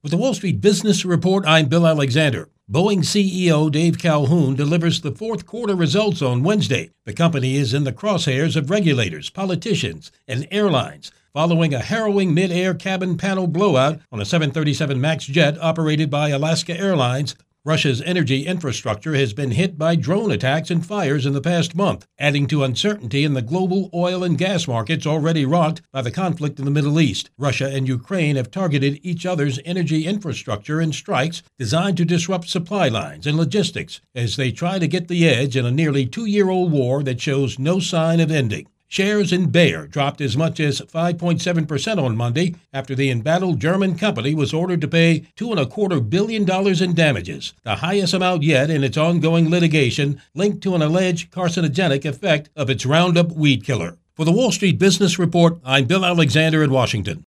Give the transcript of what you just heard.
With the Wall Street Business Report, I'm Bill Alexander. Boeing CEO Dave Calhoun delivers the fourth quarter results on Wednesday. The company is in the crosshairs of regulators, politicians, and airlines following a harrowing mid-air cabin panel blowout on a 737 MAX jet operated by Alaska Airlines. Russia's energy infrastructure has been hit by drone attacks and fires in the past month, adding to uncertainty in the global oil and gas markets already rocked by the conflict in the Middle East. Russia and Ukraine have targeted each other's energy infrastructure in strikes designed to disrupt supply lines and logistics as they try to get the edge in a nearly two-year-old war that shows no sign of ending. Shares in Bayer dropped as much as 5.7% on Monday after the embattled German company was ordered to pay $2.25 billion in damages, the highest amount yet in its ongoing litigation linked to an alleged carcinogenic effect of its Roundup weed killer. For the Wall Street Business Report, I'm Bill Alexander in Washington.